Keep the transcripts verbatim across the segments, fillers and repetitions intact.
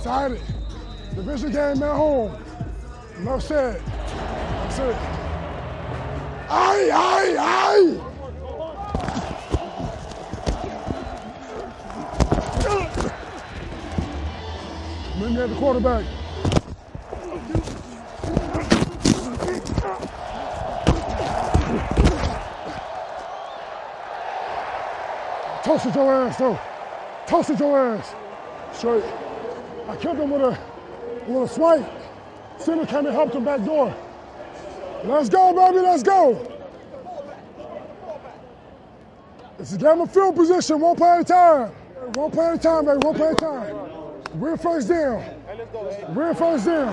Excited. Division game at home. Enough said. That's it. Aye, aye, aye! Meet me at the quarterback. Toasted your ass, though. Toasted your ass. Straight. I killed him with a, with a swipe. Center came and helped him back door. Let's go, baby, let's go. It's a game of field position, one play at a time. One play at a time, baby, one play at a time. We're first down. We're first down.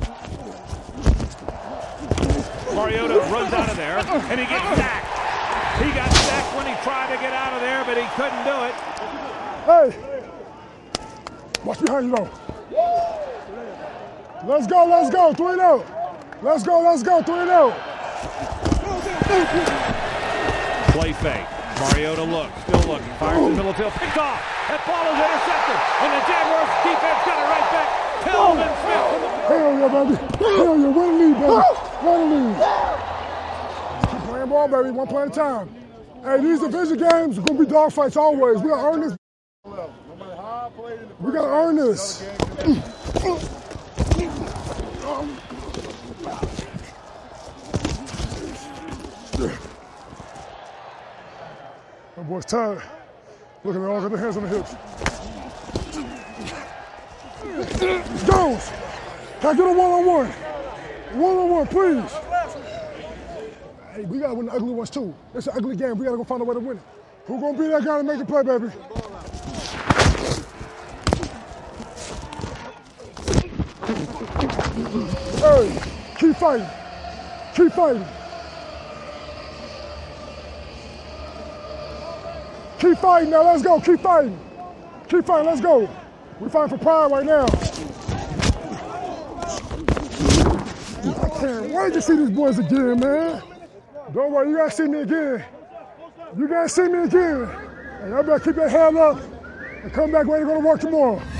Mariota runs out of there, and he gets sacked. He got sacked when he tried to get out of there, but he couldn't do it. Hey, watch behind you, though. Let's go, let's go, three and out. Let's go, let's go, three and out. Play fake. Mariota looks, still looking, fires in the middle of the field, picked off. That ball is intercepted, and the Jaguars defense got it right back. Telvin Smith. Hell yeah, baby. Hell yeah, win the lead, baby. Win the lead. Keep playing ball, baby, one play at a time. Hey, these division games are going to be dogfights always. We got to earn this. We got to earn this. That boy's tired. Look at it all, got their hands on the hips. Jones, can I get a one-on-one? One-on-one, please. Hey, we got to win the ugly ones too. It's an ugly game. We got to go find a way to win it. Who's going to be that guy to make the play, baby? Hey, keep fighting. Keep fighting. Keep fighting now, let's go, keep fighting. Keep fighting, let's go. We're fighting for pride right now. I can't wait to see these boys again, man. Don't worry, you gotta see me again. You gotta see me again. And y'all better keep that head up and come back ready to go to work tomorrow.